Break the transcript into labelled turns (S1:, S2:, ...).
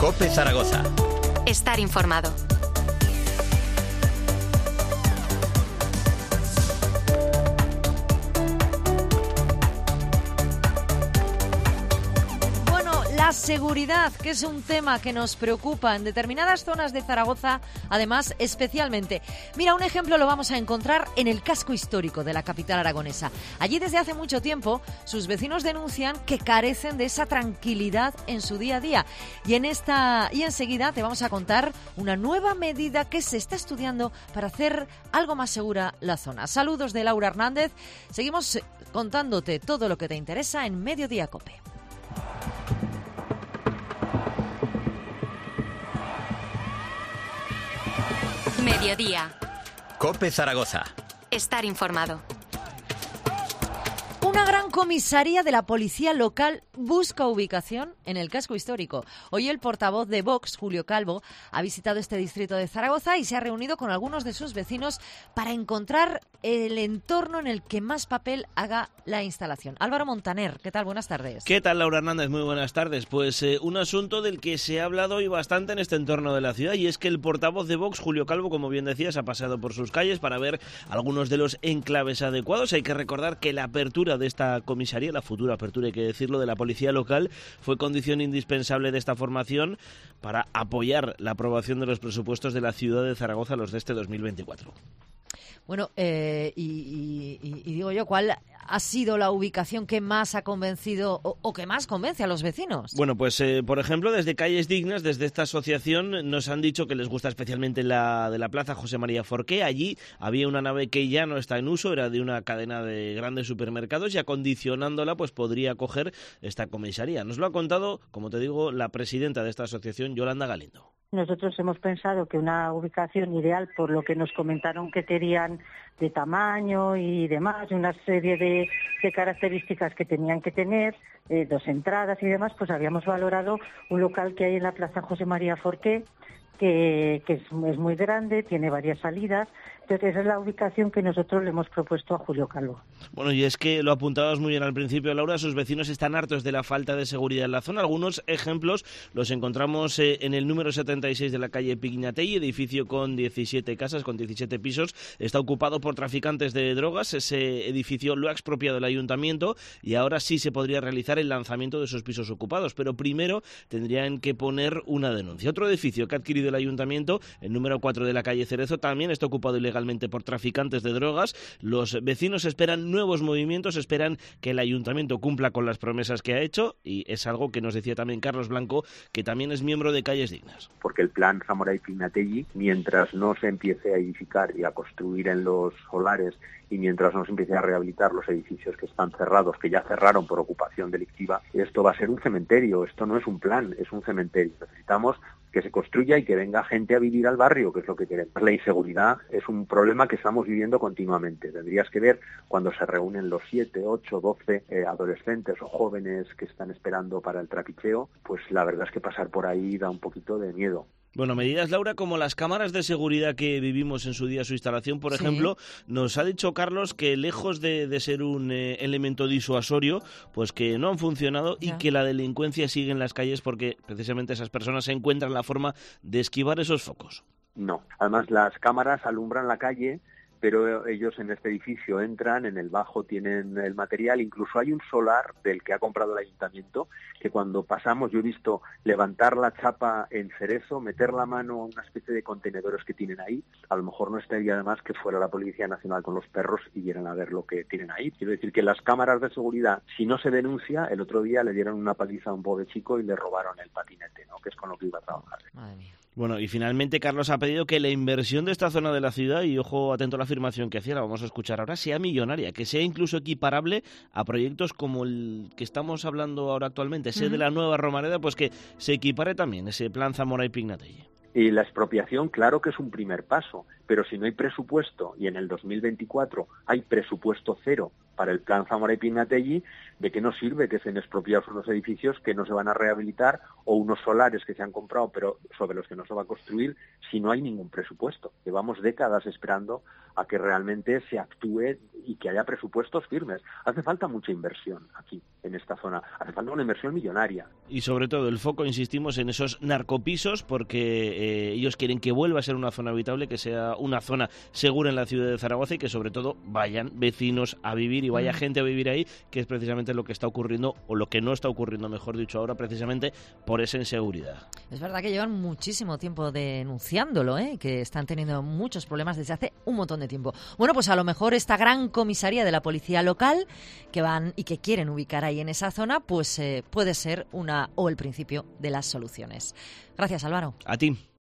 S1: COPE Zaragoza.
S2: Estar informado.
S3: La seguridad, que es un tema que nos preocupa en determinadas zonas de Zaragoza, además, especialmente. Mira, un ejemplo lo vamos a encontrar en el casco histórico de la capital aragonesa. Allí, desde hace mucho tiempo, sus vecinos denuncian que carecen de esa tranquilidad en su día a día. Y enseguida te vamos a contar una nueva medida que se está estudiando para hacer algo más segura la zona. Saludos de Laura Hernández. Seguimos contándote todo lo que te interesa en Mediodía COPE.
S2: Mediodía.
S1: COPE Zaragoza.
S2: Estar informado.
S3: Una gran comisaría de la policía local busca ubicación en el casco histórico. Hoy el portavoz de Vox, Julio Calvo, ha visitado este distrito de Zaragoza y se ha reunido con algunos de sus vecinos para encontrar el entorno en el que más papel haga la instalación. Álvaro Montaner, ¿qué tal? Buenas tardes.
S4: ¿Qué tal, Laura Hernández? Muy buenas tardes. Pues un asunto del que se ha hablado hoy bastante en este entorno de la ciudad, y es que el portavoz de Vox, Julio Calvo, como bien decías, ha pasado por sus calles para ver algunos de los enclaves adecuados. Hay que recordar que la apertura de esta comisaría, la futura apertura, hay que decirlo, de la policía local, fue condición indispensable de esta formación para apoyar la aprobación de los presupuestos de la ciudad de Zaragoza, los de este 2024.
S3: Bueno, y digo yo, ¿cuál ha sido la ubicación que más ha convencido o que más convence a los vecinos?
S4: Bueno, pues por ejemplo, desde Calles Dignas, desde esta asociación, nos han dicho que les gusta especialmente la de la Plaza José María Forqué. Allí había una nave que ya no está en uso, era de una cadena de grandes supermercados, y acondicionándola pues podría acoger esta comisaría. Nos lo ha contado, como te digo, la presidenta de esta asociación, Yolanda Galindo.
S5: Nosotros hemos pensado que una ubicación ideal, por lo que nos comentaron que querían de tamaño y demás, una serie de características que tenían que tener, 2 entradas y demás, pues habíamos valorado un local que hay en la Plaza José María Forqué, que es muy grande, tiene varias salidas. Entonces esa es la ubicación que nosotros le hemos propuesto a Julio Calvo.
S4: Bueno, y es que lo apuntabas muy bien al principio, Laura, sus vecinos están hartos de la falta de seguridad en la zona. Algunos ejemplos los encontramos en el número 76 de la calle Pignatelli, edificio con 17 casas, con 17 pisos. Está ocupado por traficantes de drogas. Ese edificio lo ha expropiado el ayuntamiento y ahora sí se podría realizar el lanzamiento de esos pisos ocupados, pero primero tendrían que poner una denuncia. Otro edificio que ha adquirido el ayuntamiento, el número 4 de la calle Cerezo, también está ocupado ilegalmente por traficantes de drogas. Los vecinos esperan nuevos movimientos, esperan que el ayuntamiento cumpla con las promesas que ha hecho, y es algo que nos decía también Carlos Blanco, que también es miembro de Calles Dignas.
S6: Porque el plan Zamora y Pignatelli, mientras no se empiece a edificar y a construir en los solares, y mientras no se empiece a rehabilitar los edificios que están cerrados, que ya cerraron por ocupación delictiva, esto va a ser un cementerio. Esto no es un plan, es un cementerio. Necesitamos que se construya y que venga gente a vivir al barrio, que es lo que queremos. La inseguridad es un problema que estamos viviendo continuamente. Tendrías que ver cuando se reúnen los 7, 8, 12 adolescentes o jóvenes que están esperando para el trapicheo, pues la verdad es que pasar por ahí da un poquito de miedo.
S4: Bueno, medidas, Laura, como las cámaras de seguridad que vivimos en su día su instalación, por ejemplo, nos ha dicho Carlos que lejos de ser un elemento disuasorio, pues que no han funcionado y que la delincuencia sigue en las calles porque precisamente esas personas encuentran la forma de esquivar esos focos.
S6: No, además las cámaras alumbran la calle, pero ellos en este edificio entran, en el bajo tienen el material, incluso hay un solar del que ha comprado el ayuntamiento, que cuando pasamos yo he visto levantar la chapa en Cerezo, meter la mano a una especie de contenedores que tienen ahí. A lo mejor no estaría además que fuera la Policía Nacional con los perros y vieran a ver lo que tienen ahí. Quiero decir que las cámaras de seguridad, si no se denuncia, el otro día le dieron una paliza a un pobre chico y le robaron el patinete, ¿no? Que es con lo que iba a trabajar.
S3: Madre mía.
S4: Bueno, y finalmente Carlos ha pedido que la inversión de esta zona de la ciudad, y ojo atento a la afirmación que hacía, la vamos a escuchar ahora, sea millonaria, que sea incluso equiparable a proyectos como el que estamos hablando ahora actualmente, ese de la Nueva Romareda, pues que se equipare también ese plan Zamora y Pignatelli.
S6: Y la expropiación, claro que es un primer paso, pero si no hay presupuesto y en el 2024 hay presupuesto cero para el plan Zamora y Pignatelli, ¿de qué nos sirve que se han expropiado unos edificios que no se van a rehabilitar o unos solares que se han comprado pero sobre los que no se va a construir si no hay ningún presupuesto? Llevamos décadas esperando a que realmente se actúe y que haya presupuestos firmes. Hace falta mucha inversión aquí, en esta zona. Hace falta una inversión millonaria.
S4: Y sobre todo el foco, insistimos, en esos narcopisos, porque ellos quieren que vuelva a ser una zona habitable, que sea una zona segura en la ciudad de Zaragoza y que sobre todo vayan vecinos a vivir y vaya gente a vivir ahí, que es precisamente lo que está ocurriendo, o lo que no está ocurriendo, mejor dicho, ahora, precisamente por esa inseguridad.
S3: Es verdad que llevan muchísimo tiempo denunciándolo, que están teniendo muchos problemas desde hace un montón de tiempo. Bueno, pues a lo mejor esta gran comisaría de la policía local que van y que quieren ubicar ahí en esa zona, pues puede ser una o el principio de las soluciones. Gracias, Álvaro.
S4: A ti.